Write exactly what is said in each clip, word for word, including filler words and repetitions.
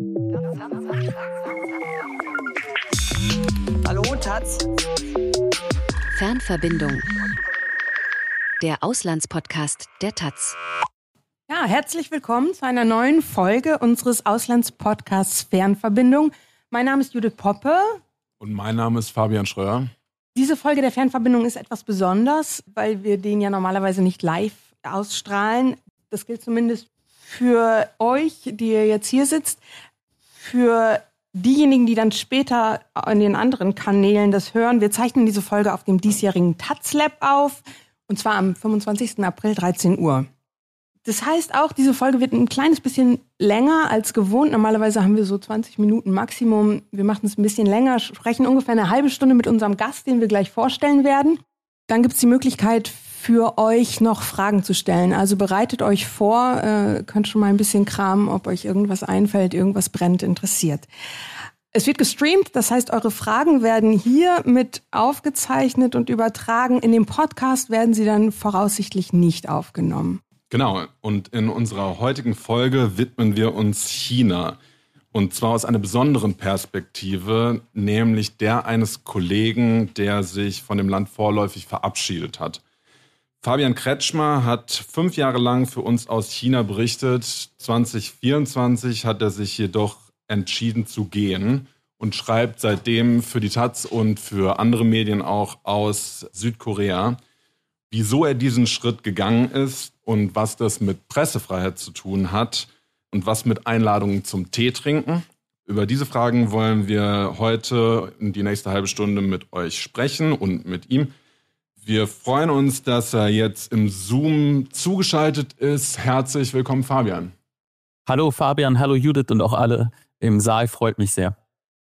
Hallo, Taz. Fernverbindung. Der Auslandspodcast der Taz. Ja, herzlich willkommen zu einer neuen Folge unseres Auslandspodcasts Fernverbindung. Mein Name ist Judith Poppe. Und mein Name ist Fabian Schröer. Diese Folge der Fernverbindung ist etwas besonders, weil wir den ja normalerweise nicht live ausstrahlen. Das gilt zumindest für euch, die ihr jetzt hier sitzt. Für diejenigen, die dann später in den anderen Kanälen das hören. Wir zeichnen diese Folge auf dem diesjährigen Taz Lab auf. Und zwar am fünfundzwanzigsten April, dreizehn Uhr. Das heißt auch, diese Folge wird ein kleines bisschen länger als gewohnt. Normalerweise haben wir so zwanzig Minuten Maximum. Wir machen es ein bisschen länger, sprechen ungefähr eine halbe Stunde mit unserem Gast, den wir gleich vorstellen werden. Dann gibt es die Möglichkeit für euch noch Fragen zu stellen. Also bereitet euch vor, äh, könnt schon mal ein bisschen kramen, ob euch irgendwas einfällt, irgendwas brennt, interessiert. Es wird gestreamt, das heißt, eure Fragen werden hier mit aufgezeichnet und übertragen. In dem Podcast werden sie dann voraussichtlich nicht aufgenommen. Genau, und in unserer heutigen Folge widmen wir uns China. Und zwar aus einer besonderen Perspektive, nämlich der eines Kollegen, der sich von dem Land vorläufig verabschiedet hat. Fabian Kretschmer hat fünf Jahre lang für uns aus China berichtet. zwanzig vierundzwanzig hat er sich jedoch entschieden zu gehen und schreibt seitdem für die Taz und für andere Medien auch aus Südkorea. Wieso er diesen Schritt gegangen ist und was das mit Pressefreiheit zu tun hat und was mit Einladungen zum Tee trinken. Über diese Fragen wollen wir heute in die nächste halbe Stunde mit euch sprechen und mit ihm. Wir freuen uns, dass er jetzt im Zoom zugeschaltet ist. Herzlich willkommen, Fabian. Hallo Fabian, hallo Judith und auch alle im Saal, freut mich sehr.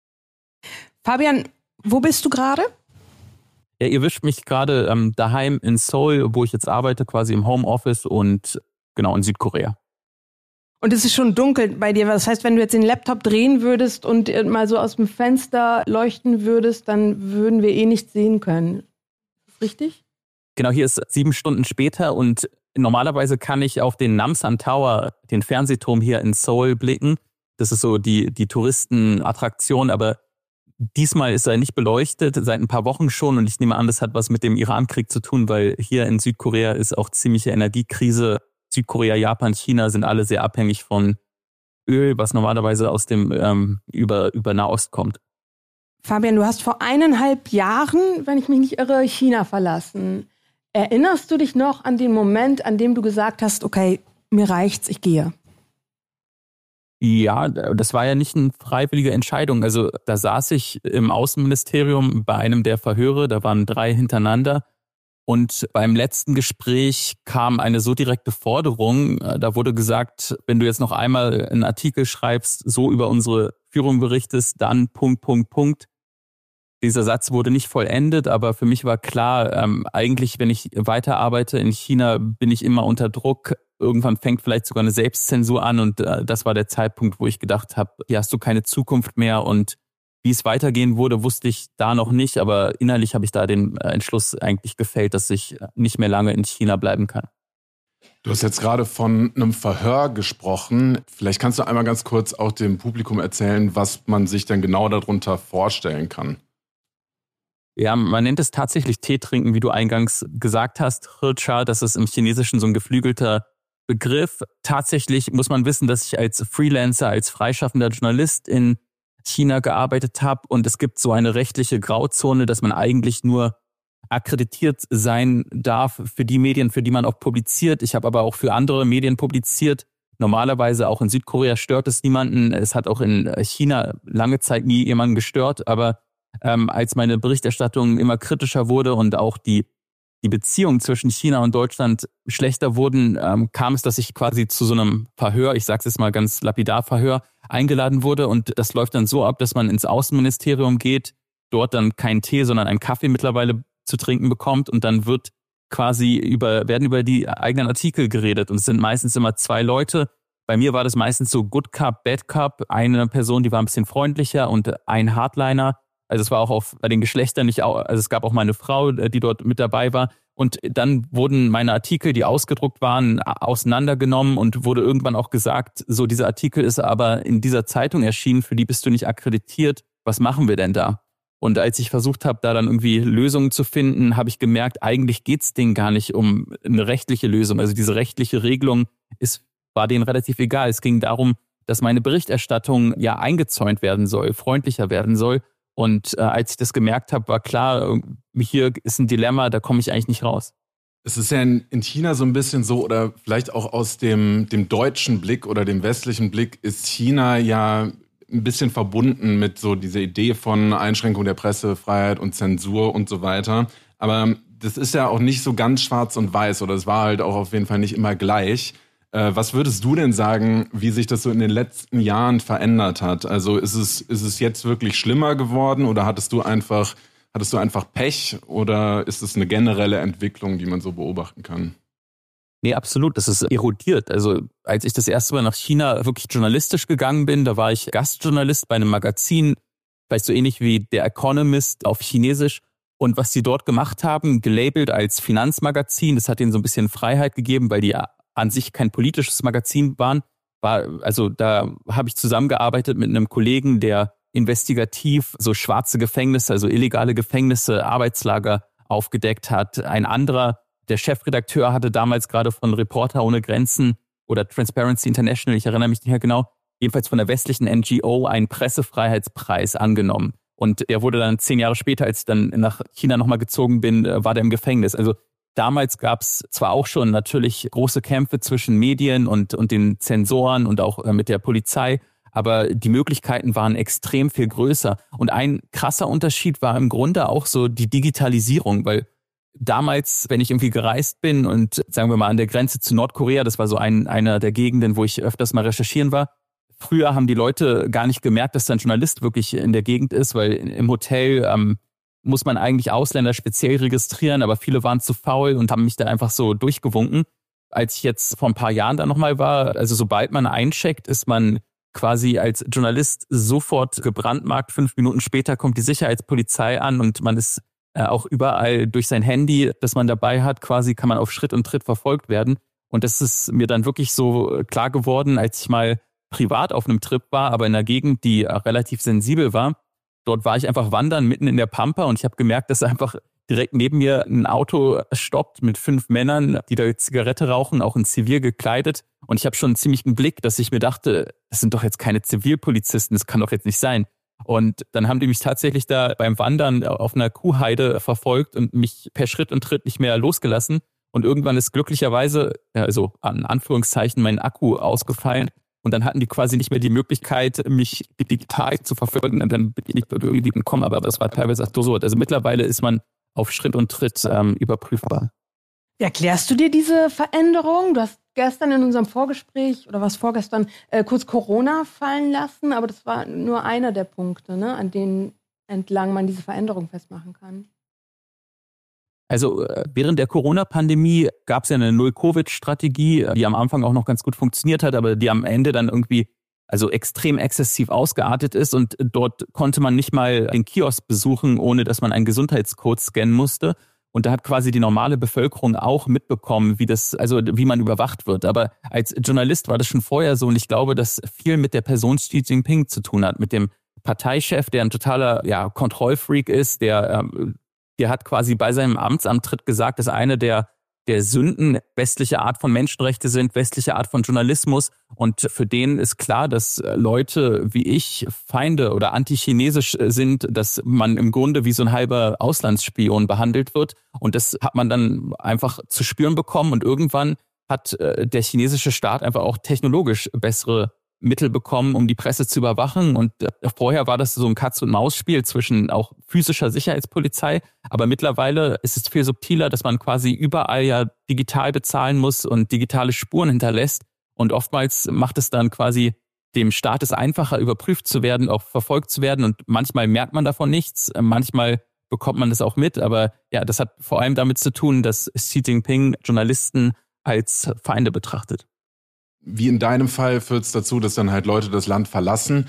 Fabian, wo bist du gerade? Ja, ihr wischt mich gerade ähm, daheim in Seoul, wo ich jetzt arbeite, quasi im Homeoffice und genau in Südkorea. Und es ist schon dunkel bei dir. Das heißt, wenn du jetzt den Laptop drehen würdest und mal so aus dem Fenster leuchten würdest, dann würden wir eh nichts sehen können. Ist das richtig? Genau, hier ist sieben Stunden später und normalerweise kann ich auf den Namsan Tower, den Fernsehturm hier in Seoul, blicken. Das ist so die, die Touristenattraktion, aber diesmal ist er nicht beleuchtet, seit ein paar Wochen schon, und ich nehme an, das hat was mit dem Iran-Krieg zu tun, weil hier in Südkorea ist auch ziemliche Energiekrise. Südkorea, Japan, China sind alle sehr abhängig von Öl, was normalerweise aus dem ähm, über, über Nahost kommt. Fabian, du hast vor eineinhalb Jahren, wenn ich mich nicht irre, China verlassen. Erinnerst du dich noch an den Moment, an dem du gesagt hast, okay, mir reicht's, ich gehe? Ja, das war ja nicht eine freiwillige Entscheidung. Also da saß ich im Außenministerium bei einem der Verhöre, da waren drei hintereinander. Und beim letzten Gespräch kam eine so direkte Forderung. Da wurde gesagt, wenn du jetzt noch einmal einen Artikel schreibst, so über unsere Führung berichtest, dann Punkt, Punkt, Punkt. Dieser Satz wurde nicht vollendet, aber für mich war klar, ähm, eigentlich, wenn ich weiterarbeite in China, bin ich immer unter Druck. Irgendwann fängt vielleicht sogar eine Selbstzensur an und äh, das war der Zeitpunkt, wo ich gedacht habe, hier hast du keine Zukunft mehr, und wie es weitergehen würde, wusste ich da noch nicht, aber innerlich habe ich da den äh, Entschluss eigentlich gefällt, dass ich nicht mehr lange in China bleiben kann. Du hast jetzt gerade von einem Verhör gesprochen. Vielleicht kannst du einmal ganz kurz auch dem Publikum erzählen, was man sich denn genau darunter vorstellen kann. Ja, man nennt es tatsächlich Tee trinken, wie du eingangs gesagt hast. Hircha, das ist im Chinesischen so ein geflügelter Begriff. Tatsächlich muss man wissen, dass ich als Freelancer, als freischaffender Journalist in China gearbeitet habe, und es gibt so eine rechtliche Grauzone, dass man eigentlich nur akkreditiert sein darf für die Medien, für die man auch publiziert. Ich habe aber auch für andere Medien publiziert. Normalerweise auch in Südkorea stört es niemanden. Es hat auch in China lange Zeit nie jemanden gestört, aber ähm, als meine Berichterstattung immer kritischer wurde und auch die die Beziehungen zwischen China und Deutschland schlechter wurden, ähm, kam es, dass ich quasi zu so einem Verhör, ich sag's jetzt mal ganz lapidar, Verhör, eingeladen wurde. Und das läuft dann so ab, dass man ins Außenministerium geht, dort dann keinen Tee, sondern einen Kaffee mittlerweile zu trinken bekommt, und dann wird quasi über, werden über die eigenen Artikel geredet. Und es sind meistens immer zwei Leute. Bei mir war das meistens so Good Cup, Bad Cup. Eine Person, die war ein bisschen freundlicher, und ein Hardliner, Also es war auch auf bei den Geschlechtern nicht, also es gab auch meine Frau, die dort mit dabei war. Und dann wurden meine Artikel, die ausgedruckt waren, auseinandergenommen und wurde irgendwann auch gesagt, so dieser Artikel ist aber in dieser Zeitung erschienen, für die bist du nicht akkreditiert. Was machen wir denn da? Und als ich versucht habe, da dann irgendwie Lösungen zu finden, habe ich gemerkt, eigentlich geht's denen gar nicht um eine rechtliche Lösung. Also diese rechtliche Regelung ist, war denen relativ egal. Es ging darum, dass meine Berichterstattung ja eingezäunt werden soll, freundlicher werden soll. Und äh, als ich das gemerkt habe, war klar, hier ist ein Dilemma, da komme ich eigentlich nicht raus. Es ist ja in, in China so ein bisschen so, oder vielleicht auch aus dem, dem deutschen Blick oder dem westlichen Blick, ist China ja ein bisschen verbunden mit so dieser Idee von Einschränkung der Pressefreiheit und Zensur und so weiter. Aber das ist ja auch nicht so ganz schwarz und weiß, oder es war halt auch auf jeden Fall nicht immer gleich. Äh, was würdest du denn sagen, wie sich das so in den letzten Jahren verändert hat? Also ist es, ist es jetzt wirklich schlimmer geworden oder hattest du einfach, hattest du einfach Pech oder ist es eine generelle Entwicklung, die man so beobachten kann? Nee, absolut. Das ist erodiert. Also als ich das erste Mal nach China wirklich journalistisch gegangen bin, da war ich Gastjournalist bei einem Magazin, vielleicht so ähnlich wie der Economist auf Chinesisch. Und was die dort gemacht haben, gelabelt als Finanzmagazin, das hat ihnen so ein bisschen Freiheit gegeben, weil die an sich kein politisches Magazin waren. War, also da habe ich zusammengearbeitet mit einem Kollegen, der investigativ so schwarze Gefängnisse, also illegale Gefängnisse, Arbeitslager aufgedeckt hat. Ein anderer, der Chefredakteur, hatte damals gerade von Reporter ohne Grenzen oder Transparency International, ich erinnere mich nicht mehr genau, jedenfalls von der westlichen N G O einen Pressefreiheitspreis angenommen. Und der wurde dann zehn Jahre später, als ich dann nach China nochmal gezogen bin, war der im Gefängnis. Also damals gab es zwar auch schon natürlich große Kämpfe zwischen Medien und, und den Zensoren und auch mit der Polizei, aber die Möglichkeiten waren extrem viel größer. Und ein krasser Unterschied war im Grunde auch so die Digitalisierung, weil damals, wenn ich irgendwie gereist bin und sagen wir mal an der Grenze zu Nordkorea, das war so ein, einer der Gegenden, wo ich öfters mal recherchieren war, früher haben die Leute gar nicht gemerkt, dass da ein Journalist wirklich in der Gegend ist, weil im Hotel ähm, muss man eigentlich Ausländer speziell registrieren, aber viele waren zu faul und haben mich da einfach so durchgewunken. Als ich jetzt vor ein paar Jahren da nochmal war, also sobald man eincheckt, ist man quasi als Journalist sofort gebrandmarkt. Fünf Minuten später kommt die Sicherheitspolizei an und man ist äh, auch überall durch sein Handy, das man dabei hat, quasi kann man auf Schritt und Tritt verfolgt werden. Und das ist mir dann wirklich so klar geworden, als ich mal privat auf einem Trip war, aber in einer Gegend, die relativ sensibel war. Dort war ich einfach wandern mitten in der Pampa und ich habe gemerkt, dass einfach direkt neben mir ein Auto stoppt mit fünf Männern, die da Zigarette rauchen, auch in Zivil gekleidet. Und ich habe schon einen ziemlichen Blick, dass ich mir dachte, das sind doch jetzt keine Zivilpolizisten, das kann doch jetzt nicht sein. Und dann haben die mich tatsächlich da beim Wandern auf einer Kuhheide verfolgt und mich per Schritt und Tritt nicht mehr losgelassen. Und irgendwann ist glücklicherweise, also an Anführungszeichen, mein Akku ausgefallen. Und dann hatten die quasi nicht mehr die Möglichkeit, mich digital zu verfolgen. Und dann bin ich dort irgendwie gekommen, aber das war teilweise absurd. Also mittlerweile ist man auf Schritt und Tritt ähm, überprüfbar. Erklärst du dir diese Veränderung? Du hast gestern in unserem Vorgespräch oder was vorgestern äh, kurz Corona fallen lassen, aber das war nur einer der Punkte, ne, an denen entlang man diese Veränderung festmachen kann. Also während der Corona-Pandemie gab es ja eine Null-Covid-Strategie, die am Anfang auch noch ganz gut funktioniert hat, aber die am Ende dann irgendwie also extrem exzessiv ausgeartet ist und dort konnte man nicht mal den Kiosk besuchen, ohne dass man einen Gesundheitscode scannen musste. Und da hat quasi die normale Bevölkerung auch mitbekommen, wie das, also wie man überwacht wird. Aber als Journalist war das schon vorher so und ich glaube, dass viel mit der Person Xi Jinping zu tun hat, mit dem Parteichef, der ein totaler ja, Kontrollfreak ist, der ähm, Der hat quasi bei seinem Amtsantritt gesagt, dass eine der, der Sünden westliche Art von Menschenrechte sind, westliche Art von Journalismus. Und für den ist klar, dass Leute wie ich Feinde oder antichinesisch sind, dass man im Grunde wie so ein halber Auslandsspion behandelt wird. Und das hat man dann einfach zu spüren bekommen. Und irgendwann hat der chinesische Staat einfach auch technologisch bessere Mittel bekommen, um die Presse zu überwachen. Und vorher war das so ein Katz-und-Maus-Spiel zwischen auch physischer Sicherheitspolizei. Aber mittlerweile ist es viel subtiler, dass man quasi überall ja digital bezahlen muss und digitale Spuren hinterlässt. Und oftmals macht es dann quasi dem Staat es einfacher, überprüft zu werden, auch verfolgt zu werden. Und manchmal merkt man davon nichts, manchmal bekommt man das auch mit. Aber ja, das hat vor allem damit zu tun, dass Xi Jinping Journalisten als Feinde betrachtet. Wie in deinem Fall führt es dazu, dass dann halt Leute das Land verlassen.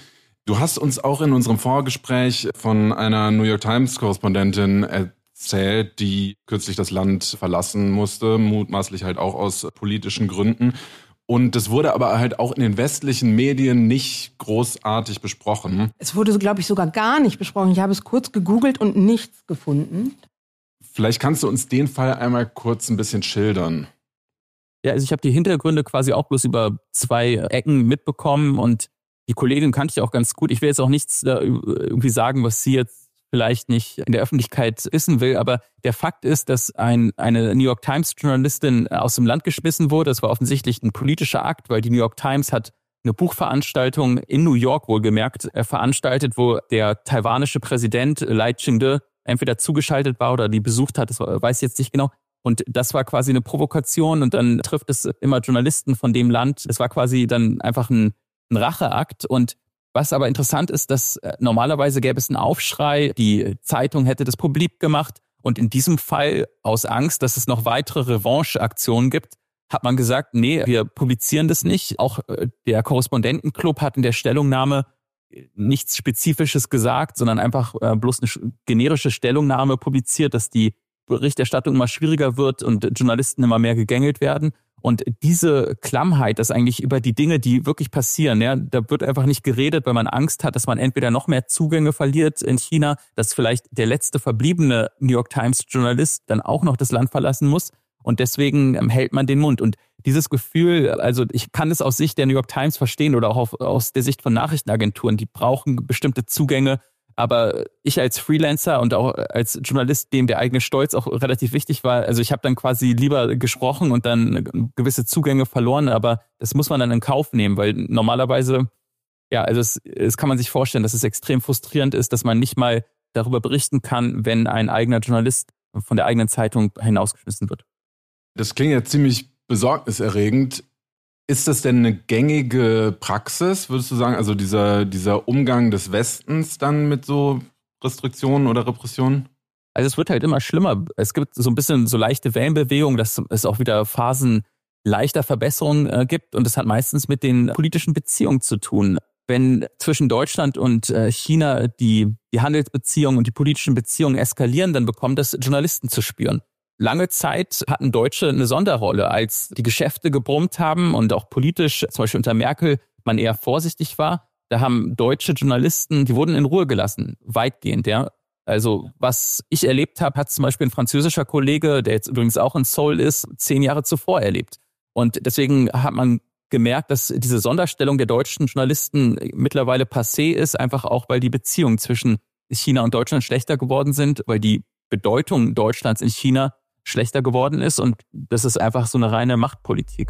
Du hast uns auch in unserem Vorgespräch von einer New York Times-Korrespondentin erzählt, die kürzlich das Land verlassen musste, mutmaßlich halt auch aus politischen Gründen. Und das wurde aber halt auch in den westlichen Medien nicht großartig besprochen. Es wurde, glaube ich, sogar gar nicht besprochen. Ich habe es kurz gegoogelt und nichts gefunden. Vielleicht kannst du uns den Fall einmal kurz ein bisschen schildern. Ja, also ich habe die Hintergründe quasi auch bloß über zwei Ecken mitbekommen und die Kollegin kannte ich auch ganz gut. Ich will jetzt auch nichts da irgendwie sagen, was sie jetzt vielleicht nicht in der Öffentlichkeit wissen will, aber der Fakt ist, dass ein, eine New York Times Journalistin aus dem Land geschmissen wurde. Das war offensichtlich ein politischer Akt, weil die New York Times hat eine Buchveranstaltung in New York wohlgemerkt veranstaltet, wo der taiwanische Präsident Lai Ching-te entweder zugeschaltet war oder die besucht hat, das weiß ich jetzt nicht genau. Und das war quasi eine Provokation und dann trifft es immer Journalisten von dem Land. Es war quasi dann einfach ein, ein Racheakt. Und was aber interessant ist, dass normalerweise gäbe es einen Aufschrei, die Zeitung hätte das publik gemacht. Und in diesem Fall, aus Angst, dass es noch weitere Revanche-Aktionen gibt, hat man gesagt, nee, wir publizieren das nicht. Auch der Korrespondentenclub hat in der Stellungnahme nichts Spezifisches gesagt, sondern einfach bloß eine generische Stellungnahme publiziert, dass die Berichterstattung immer schwieriger wird und Journalisten immer mehr gegängelt werden. Und diese Klammheit, dass eigentlich über die Dinge, die wirklich passieren, ja, da wird einfach nicht geredet, weil man Angst hat, dass man entweder noch mehr Zugänge verliert in China, dass vielleicht der letzte verbliebene New York Times Journalist dann auch noch das Land verlassen muss. Und deswegen hält man den Mund. Und dieses Gefühl, also ich kann es aus Sicht der New York Times verstehen oder auch auf, aus der Sicht von Nachrichtenagenturen, die brauchen bestimmte Zugänge. Aber ich als Freelancer und auch als Journalist, dem der eigene Stolz auch relativ wichtig war, also ich habe dann quasi lieber gesprochen und dann gewisse Zugänge verloren, aber das muss man dann in Kauf nehmen, weil normalerweise, ja, also es, es kann man sich vorstellen, dass es extrem frustrierend ist, dass man nicht mal darüber berichten kann, wenn ein eigener Journalist von der eigenen Zeitung hinausgeschmissen wird. Das klingt ja ziemlich besorgniserregend. Ist das denn eine gängige Praxis, würdest du sagen, also dieser, dieser Umgang des Westens dann mit so Restriktionen oder Repressionen? Also es wird halt immer schlimmer. Es gibt so ein bisschen so leichte Wellenbewegungen, dass es auch wieder Phasen leichter Verbesserungen äh, gibt und es hat meistens mit den politischen Beziehungen zu tun. Wenn zwischen Deutschland und äh, China die, die Handelsbeziehungen und die politischen Beziehungen eskalieren, dann bekommen das Journalisten zu spüren. Lange Zeit hatten Deutsche eine Sonderrolle, als die Geschäfte gebrummt haben und auch politisch, zum Beispiel unter Merkel, man eher vorsichtig war. Da haben deutsche Journalisten, die wurden in Ruhe gelassen, weitgehend, ja. Also was ich erlebt habe, hat zum Beispiel ein französischer Kollege, der jetzt übrigens auch in Seoul ist, zehn Jahre zuvor erlebt. Und deswegen hat man gemerkt, dass diese Sonderstellung der deutschen Journalisten mittlerweile passé ist, einfach auch, weil die Beziehungen zwischen China und Deutschland schlechter geworden sind, weil die Bedeutung Deutschlands in China schlechter geworden ist und das ist einfach so eine reine Machtpolitik.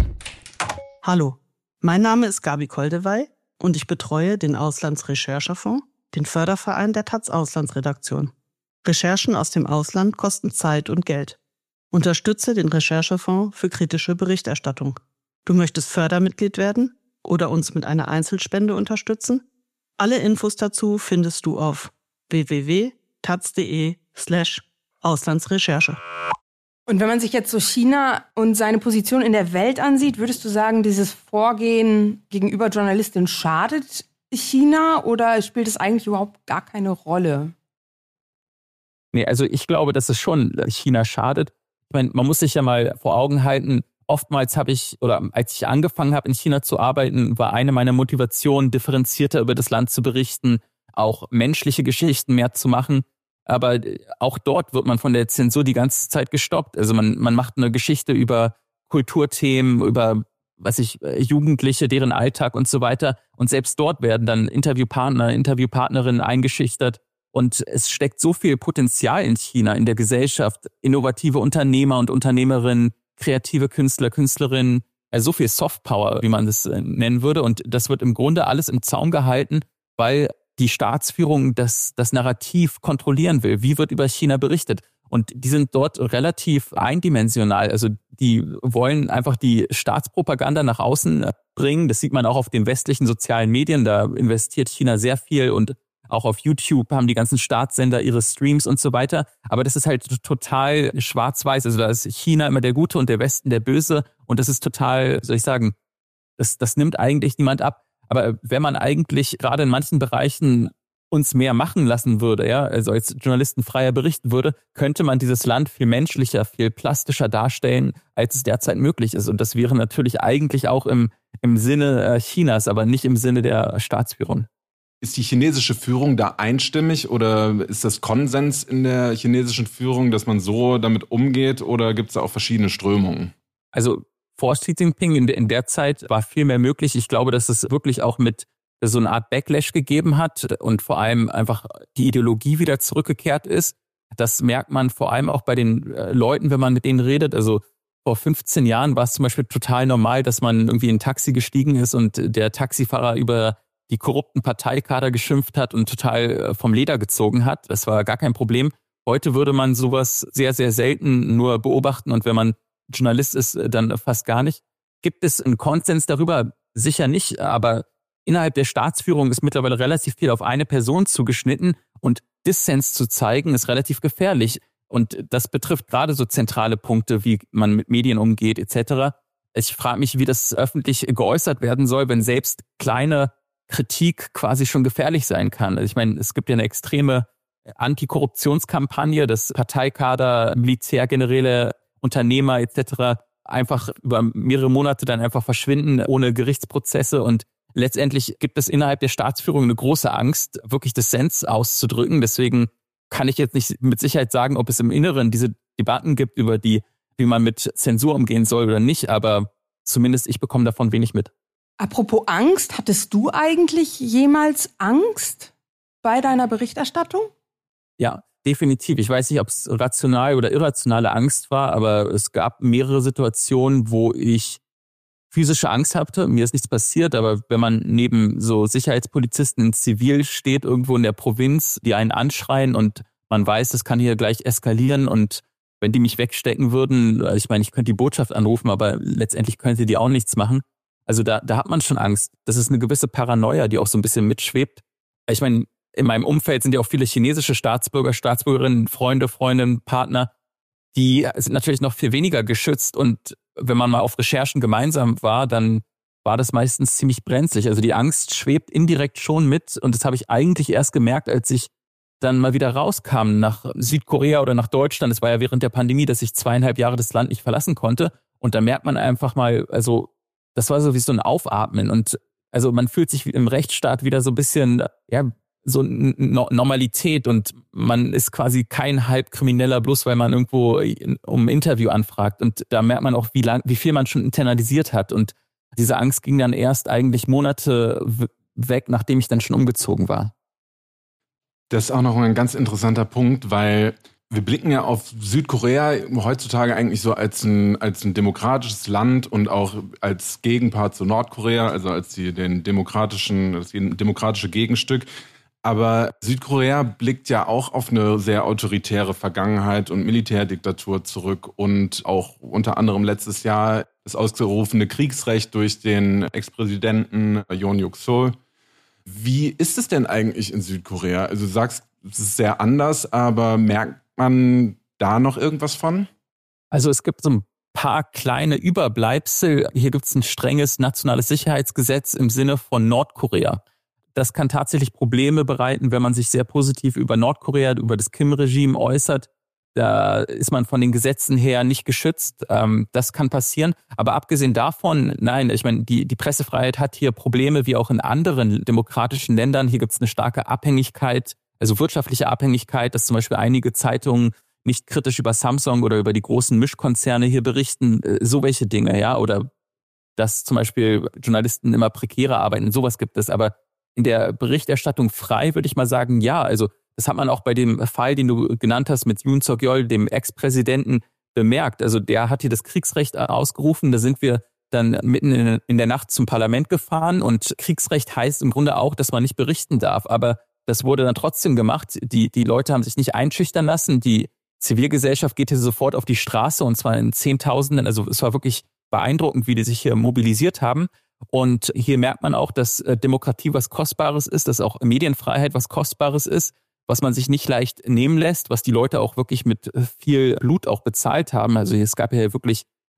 Hallo, mein Name ist Gabi Koldewey und ich betreue den Auslandsrecherchefonds, den Förderverein der Taz Auslandsredaktion. Recherchen aus dem Ausland kosten Zeit und Geld. Unterstütze den Recherchefonds für kritische Berichterstattung. Du möchtest Fördermitglied werden oder uns mit einer Einzelspende unterstützen? Alle Infos dazu findest du auf w w w punkt taz punkt de slash Auslandsrecherche. Und wenn man sich jetzt so China und seine Position in der Welt ansieht, würdest du sagen, dieses Vorgehen gegenüber Journalistinnen schadet China oder spielt es eigentlich überhaupt gar keine Rolle? Nee, also ich glaube, dass es schon China schadet. Ich meine, man muss sich ja mal vor Augen halten, oftmals habe ich, oder als ich angefangen habe in China zu arbeiten, war eine meiner Motivationen, differenzierter über das Land zu berichten, auch menschliche Geschichten mehr zu machen. Aber auch dort wird man von der Zensur die ganze Zeit gestoppt. Also man, man macht eine Geschichte über Kulturthemen, über, was ich, Jugendliche, deren Alltag und so weiter. Und selbst dort werden dann Interviewpartner, Interviewpartnerinnen eingeschüchtert. Und es steckt so viel Potenzial in China, in der Gesellschaft, innovative Unternehmer und Unternehmerinnen, kreative Künstler, Künstlerinnen, also so viel Softpower, wie man das nennen würde. Und das wird im Grunde alles im Zaum gehalten, weil die Staatsführung das, das Narrativ kontrollieren will. Wie wird über China berichtet? Und die sind dort relativ eindimensional. Also die wollen einfach die Staatspropaganda nach außen bringen. Das sieht man auch auf den westlichen sozialen Medien. Da investiert China sehr viel und auch auf YouTube haben die ganzen Staatssender ihre Streams und so weiter. Aber das ist halt total schwarz-weiß. Also da ist China immer der Gute und der Westen der Böse. Und das ist total, soll ich sagen, das, das nimmt eigentlich niemand ab. Aber wenn man eigentlich gerade in manchen Bereichen uns mehr machen lassen würde, ja, also als Journalisten freier berichten würde, könnte man dieses Land viel menschlicher, viel plastischer darstellen, als es derzeit möglich ist. Und das wäre natürlich eigentlich auch im, im Sinne Chinas, aber nicht im Sinne der Staatsführung. Ist die chinesische Führung da einstimmig oder ist das Konsens in der chinesischen Führung, dass man so damit umgeht, oder gibt es da auch verschiedene Strömungen? Also vor Xi Jinping in der, in der Zeit war viel mehr möglich. Ich glaube, dass es wirklich auch mit so eine Art Backlash gegeben hat und vor allem einfach die Ideologie wieder zurückgekehrt ist. Das merkt man vor allem auch bei den Leuten, wenn man mit denen redet. Also vor fünfzehn Jahren war es zum Beispiel total normal, dass man irgendwie in ein Taxi gestiegen ist und der Taxifahrer über die korrupten Parteikader geschimpft hat und total vom Leder gezogen hat. Das war gar kein Problem. Heute würde man sowas sehr, sehr selten nur beobachten und wenn man Journalist ist, dann fast gar nicht. Gibt es einen Konsens darüber? Sicher nicht, aber innerhalb der Staatsführung ist mittlerweile relativ viel auf eine Person zugeschnitten und Dissens zu zeigen ist relativ gefährlich. Und das betrifft gerade so zentrale Punkte, wie man mit Medien umgeht et cetera. Ich frage mich, wie das öffentlich geäußert werden soll, wenn selbst kleine Kritik quasi schon gefährlich sein kann. Also ich meine, es gibt ja eine extreme Antikorruptionskampagne, dass Parteikader, Militärgeneräle, Unternehmer et cetera einfach über mehrere Monate dann einfach verschwinden ohne Gerichtsprozesse und letztendlich gibt es innerhalb der Staatsführung eine große Angst, wirklich Dissens auszudrücken. Deswegen kann ich jetzt nicht mit Sicherheit sagen, ob es im Inneren diese Debatten gibt über die, wie man mit Zensur umgehen soll oder nicht, aber zumindest ich bekomme davon wenig mit. Apropos Angst, hattest du eigentlich jemals Angst bei deiner Berichterstattung? Ja, definitiv. Ich weiß nicht, ob es rational oder irrationale Angst war, aber es gab mehrere Situationen, wo ich physische Angst hatte. Mir ist nichts passiert, aber wenn man neben so Sicherheitspolizisten in Zivil steht, irgendwo in der Provinz, die einen anschreien und man weiß, das kann hier gleich eskalieren und wenn die mich wegstecken würden, ich meine, ich könnte die Botschaft anrufen, aber letztendlich könnte die auch nichts machen. Also da, da hat man schon Angst. Das ist eine gewisse Paranoia, die auch so ein bisschen mitschwebt. Ich meine, in meinem Umfeld sind ja auch viele chinesische Staatsbürger, Staatsbürgerinnen, Freunde, Freundinnen, Partner, die sind natürlich noch viel weniger geschützt und wenn man mal auf Recherchen gemeinsam war, dann war das meistens ziemlich brenzlig. Also die Angst schwebt indirekt schon mit und das habe ich eigentlich erst gemerkt, als ich dann mal wieder rauskam nach Südkorea oder nach Deutschland. Es war ja während der Pandemie, dass ich zweieinhalb Jahre das Land nicht verlassen konnte und da merkt man einfach mal, also das war so wie so ein Aufatmen und also man fühlt sich im Rechtsstaat wieder so ein bisschen, ja, so no- Normalität und man ist quasi kein Halbkrimineller, bloß weil man irgendwo um ein Interview anfragt und da merkt man auch, wie lang, wie viel man schon internalisiert hat und diese Angst ging dann erst eigentlich Monate weg, nachdem ich dann schon umgezogen war. Das ist auch noch ein ganz interessanter Punkt, weil wir blicken ja auf Südkorea heutzutage eigentlich so als ein, als ein demokratisches Land und auch als Gegenpart zu Nordkorea, also als die, den demokratischen, das demokratische Gegenstück. Aber Südkorea blickt ja auch auf eine sehr autoritäre Vergangenheit und Militärdiktatur zurück und auch unter anderem letztes Jahr das ausgerufene Kriegsrecht durch den Ex-Präsidenten Yoon Suk-yeol. Wie ist es denn eigentlich in Südkorea? Also du sagst, es ist sehr anders, aber merkt man da noch irgendwas von? Also es gibt so ein paar kleine Überbleibsel. Hier gibt es ein strenges nationales Sicherheitsgesetz im Sinne von Nordkorea. Das kann tatsächlich Probleme bereiten, wenn man sich sehr positiv über Nordkorea, über das Kim-Regime äußert. Da ist man von den Gesetzen her nicht geschützt. Das kann passieren. Aber abgesehen davon, nein, ich meine, die, die Pressefreiheit hat hier Probleme wie auch in anderen demokratischen Ländern. Hier gibt es eine starke Abhängigkeit, also wirtschaftliche Abhängigkeit, dass zum Beispiel einige Zeitungen nicht kritisch über Samsung oder über die großen Mischkonzerne hier berichten. So welche Dinge, ja. Oder dass zum Beispiel Journalisten immer prekärer arbeiten. Sowas gibt es. Aber in der Berichterstattung frei würde ich mal sagen, ja, also das hat man auch bei dem Fall, den du genannt hast mit Yoon Suk-yeol, dem Ex-Präsidenten, bemerkt. Also der hat hier das Kriegsrecht ausgerufen, da sind wir dann mitten in, in der Nacht zum Parlament gefahren und Kriegsrecht heißt im Grunde auch, dass man nicht berichten darf, aber das wurde dann trotzdem gemacht. Die, die Leute haben sich nicht einschüchtern lassen, die Zivilgesellschaft geht hier sofort auf die Straße und zwar in Zehntausenden, also es war wirklich beeindruckend, wie die sich hier mobilisiert haben. Und hier merkt man auch, dass Demokratie was Kostbares ist, dass auch Medienfreiheit was Kostbares ist, was man sich nicht leicht nehmen lässt, was die Leute auch wirklich mit viel Blut auch bezahlt haben. Also es gab ja wirklich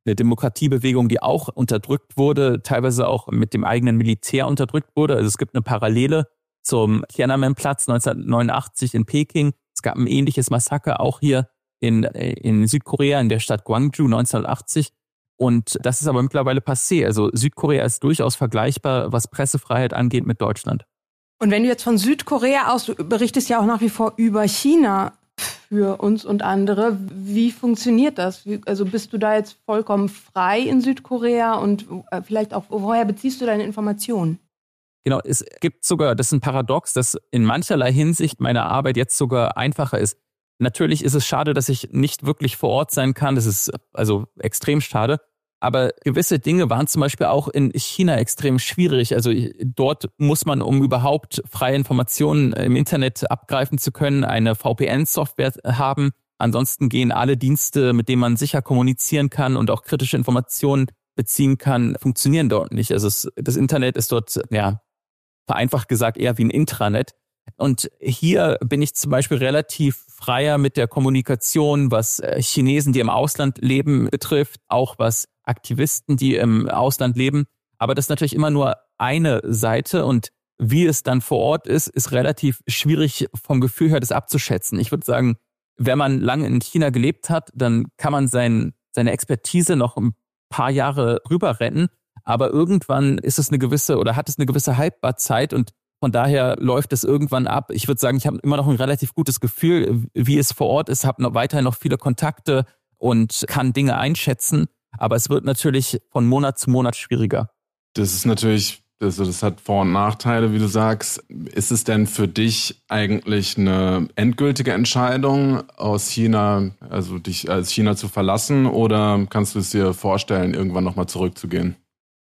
eine Demokratiebewegung, die auch unterdrückt wurde, teilweise auch mit dem eigenen Militär unterdrückt wurde. Also es gibt eine Parallele zum Tiananmen-Platz neunzehnhundertneunundachtzig in Peking. Es gab ein ähnliches Massaker auch hier in, in Südkorea, in der Stadt Gwangju neunzehnhundertachtzig. Und das ist aber mittlerweile passé. Also Südkorea ist durchaus vergleichbar, was Pressefreiheit angeht, mit Deutschland. Und wenn du jetzt von Südkorea aus, du berichtest ja auch nach wie vor über China für uns und andere, wie funktioniert das? Wie, also bist du da jetzt vollkommen frei in Südkorea und äh, vielleicht auch, woher beziehst du deine Informationen? Genau, es gibt sogar, das ist ein Paradox, dass in mancherlei Hinsicht meine Arbeit jetzt sogar einfacher ist. Natürlich ist es schade, dass ich nicht wirklich vor Ort sein kann. Das ist also extrem schade. Aber gewisse Dinge waren zum Beispiel auch in China extrem schwierig. Also dort muss man, um überhaupt freie Informationen im Internet abgreifen zu können, eine V P N-Software haben. Ansonsten gehen alle Dienste, mit denen man sicher kommunizieren kann und auch kritische Informationen beziehen kann, funktionieren dort nicht. Also es, das Internet ist dort, ja, vereinfacht gesagt eher wie ein Intranet. Und hier bin ich zum Beispiel relativ freier mit der Kommunikation, was Chinesen, die im Ausland leben, betrifft, auch was Aktivisten, die im Ausland leben. Aber das ist natürlich immer nur eine Seite und wie es dann vor Ort ist, ist relativ schwierig vom Gefühl her, das abzuschätzen. Ich würde sagen, wenn man lange in China gelebt hat, dann kann man sein, seine Expertise noch ein paar Jahre rüber retten. Aber irgendwann ist es eine gewisse oder hat es eine gewisse Haltbarzeit und von daher läuft es irgendwann ab. Ich würde sagen, ich habe immer noch ein relativ gutes Gefühl, wie es vor Ort ist, habe noch weiterhin noch viele Kontakte und kann Dinge einschätzen. Aber es wird natürlich von Monat zu Monat schwieriger. Das ist natürlich, also das hat Vor- und Nachteile, wie du sagst. Ist es denn für dich eigentlich eine endgültige Entscheidung, aus China, also dich als China zu verlassen, oder kannst du es dir vorstellen, irgendwann nochmal zurückzugehen?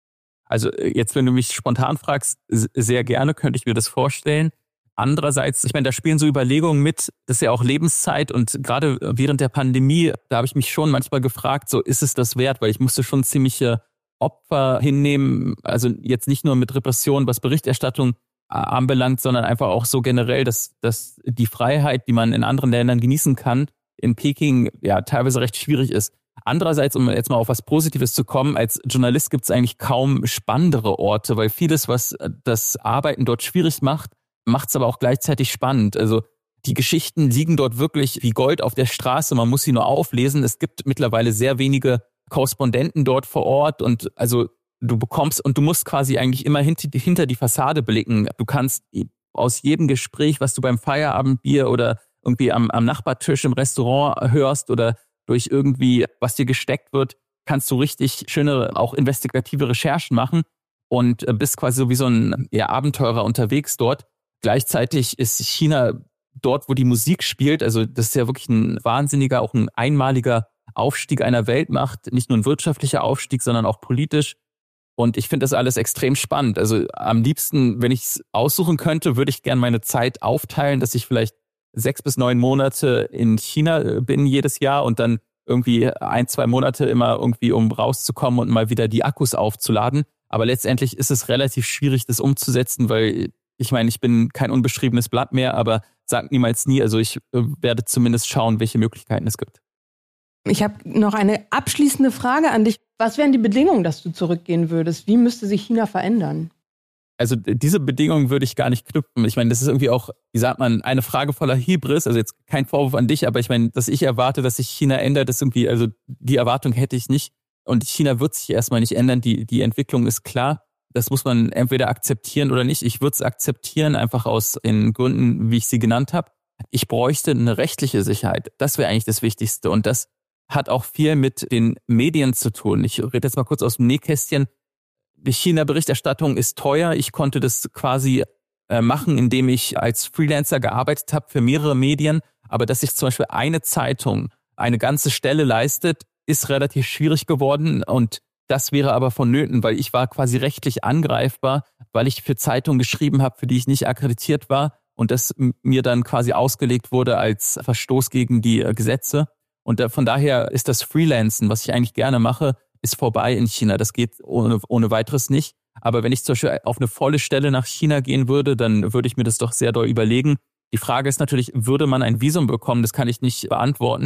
Also jetzt, wenn du mich spontan fragst, sehr gerne könnte ich mir das vorstellen. Andererseits, ich meine, da spielen so Überlegungen mit, das ist ja auch Lebenszeit und gerade während der Pandemie, da habe ich mich schon manchmal gefragt, so ist es das wert, weil ich musste schon ziemliche Opfer hinnehmen, also jetzt nicht nur mit Repression, was Berichterstattung anbelangt, sondern einfach auch so generell, dass, dass die Freiheit, die man in anderen Ländern genießen kann, in Peking ja teilweise recht schwierig ist. Andererseits, um jetzt mal auf was Positives zu kommen, als Journalist gibt es eigentlich kaum spannendere Orte, weil vieles, was das Arbeiten dort schwierig macht, macht es aber auch gleichzeitig spannend. Also die Geschichten liegen dort wirklich wie Gold auf der Straße, man muss sie nur auflesen. Es gibt mittlerweile sehr wenige Korrespondenten dort vor Ort und also du bekommst und du musst quasi eigentlich immer hinter, hinter die Fassade blicken. Du kannst aus jedem Gespräch, was du beim Feierabendbier oder irgendwie am, am Nachbartisch im Restaurant hörst oder durch irgendwie, was dir gesteckt wird, kannst du richtig schöne, auch investigative Recherchen machen und bist quasi so wie so ein ja, Abenteurer unterwegs dort. Gleichzeitig ist China dort, wo die Musik spielt, also das ist ja wirklich ein wahnsinniger, auch ein einmaliger Aufstieg einer Weltmacht, nicht nur ein wirtschaftlicher Aufstieg, sondern auch politisch. Und ich finde das alles extrem spannend. Also am liebsten, wenn ich es aussuchen könnte, würde ich gerne meine Zeit aufteilen, dass ich vielleicht sechs bis neun Monate in China bin jedes Jahr und dann irgendwie ein, zwei Monate immer irgendwie, um rauszukommen und mal wieder die Akkus aufzuladen. Aber letztendlich ist es relativ schwierig, das umzusetzen, weil ich meine, ich bin kein unbeschriebenes Blatt mehr, aber sag niemals nie. Also ich werde zumindest schauen, welche Möglichkeiten es gibt. Ich habe noch eine abschließende Frage an dich. Was wären die Bedingungen, dass du zurückgehen würdest? Wie müsste sich China verändern? Also diese Bedingungen würde ich gar nicht knüpfen. Ich meine, das ist irgendwie auch, wie sagt man, eine Frage voller Hybris. Also jetzt kein Vorwurf an dich, aber ich meine, dass ich erwarte, dass sich China ändert, ist irgendwie, also die Erwartung hätte ich nicht. Und China wird sich erstmal nicht ändern. Die, die Entwicklung ist klar. Das muss man entweder akzeptieren oder nicht. Ich würde es akzeptieren, einfach aus den Gründen, wie ich sie genannt habe. Ich bräuchte eine rechtliche Sicherheit. Das wäre eigentlich das Wichtigste. Und das hat auch viel mit den Medien zu tun. Ich rede jetzt mal kurz aus dem Nähkästchen. Die China-Berichterstattung ist teuer. Ich konnte das quasi äh, machen, indem ich als Freelancer gearbeitet habe für mehrere Medien. Aber dass sich zum Beispiel eine Zeitung eine ganze Stelle leistet, ist relativ schwierig geworden. Und das wäre aber vonnöten, weil ich war quasi rechtlich angreifbar, weil ich für Zeitungen geschrieben habe, für die ich nicht akkreditiert war. Und das mir dann quasi ausgelegt wurde als Verstoß gegen die äh, Gesetze. Und von daher ist das Freelancen, was ich eigentlich gerne mache, ist vorbei in China. Das geht ohne, ohne weiteres nicht. Aber wenn ich zum Beispiel auf eine volle Stelle nach China gehen würde, dann würde ich mir das doch sehr doll überlegen. Die Frage ist natürlich, würde man ein Visum bekommen? Das kann ich nicht beantworten.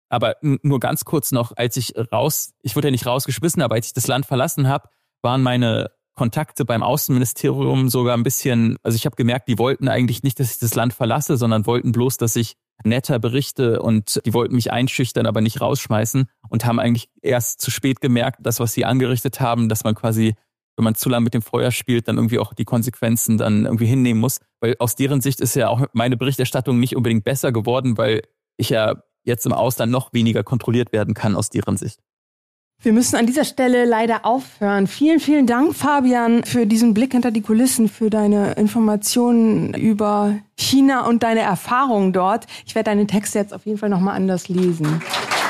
Aber nur ganz kurz noch, als ich raus, ich wurde ja nicht rausgeschmissen, aber als ich das Land verlassen habe, waren meine Kontakte beim Außenministerium sogar ein bisschen, also ich habe gemerkt, die wollten eigentlich nicht, dass ich das Land verlasse, sondern wollten bloß, dass ich netter berichte und die wollten mich einschüchtern, aber nicht rausschmeißen und haben eigentlich erst zu spät gemerkt, das, was sie angerichtet haben, dass man quasi, wenn man zu lange mit dem Feuer spielt, dann irgendwie auch die Konsequenzen dann irgendwie hinnehmen muss. Weil aus deren Sicht ist ja auch meine Berichterstattung nicht unbedingt besser geworden, weil ich ja jetzt im Ausland noch weniger kontrolliert werden kann aus deren Sicht. Wir müssen an dieser Stelle leider aufhören. Vielen, vielen Dank, Fabian, für diesen Blick hinter die Kulissen, für deine Informationen über China und deine Erfahrungen dort. Ich werde deine Texte jetzt auf jeden Fall nochmal anders lesen.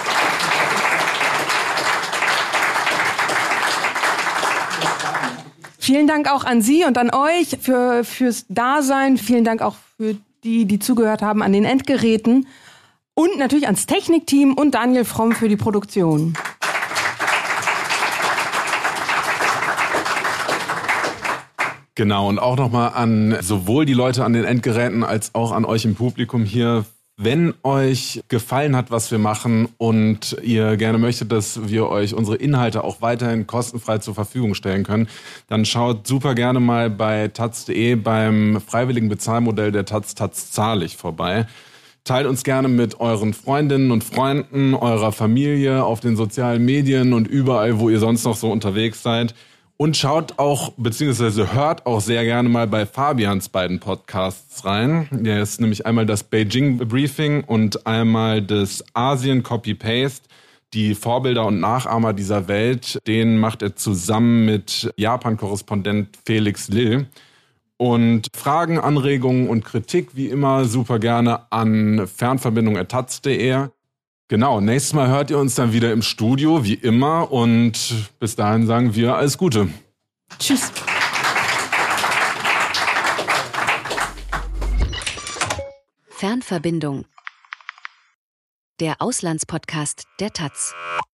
Vielen Dank auch an Sie und an euch für, fürs Dasein. Vielen Dank auch für die, die zugehört haben an den Endgeräten. Und natürlich ans Technikteam und Daniel Fromm für die Produktion. Genau, und auch nochmal an sowohl die Leute an den Endgeräten als auch an euch im Publikum hier. Wenn euch gefallen hat, was wir machen und ihr gerne möchtet, dass wir euch unsere Inhalte auch weiterhin kostenfrei zur Verfügung stellen können, dann schaut super gerne mal bei taz punkt de beim freiwilligen Bezahlmodell der Taz, Taz zahlig vorbei. Teilt uns gerne mit euren Freundinnen und Freunden, eurer Familie, auf den sozialen Medien und überall, wo ihr sonst noch so unterwegs seid. Und schaut auch, beziehungsweise hört auch sehr gerne mal bei Fabians beiden Podcasts rein. Der ist nämlich einmal das Beijing Briefing und einmal das Asien Copy-Paste. Die Vorbilder und Nachahmer dieser Welt, den macht er zusammen mit Japan-Korrespondent Felix Lill. Und Fragen, Anregungen und Kritik wie immer super gerne an fernverbindung at taz punkt de. Genau, nächstes Mal hört ihr uns dann wieder im Studio, wie immer. Und bis dahin sagen wir alles Gute. Tschüss. Fernverbindung. Der Auslandspodcast der Taz.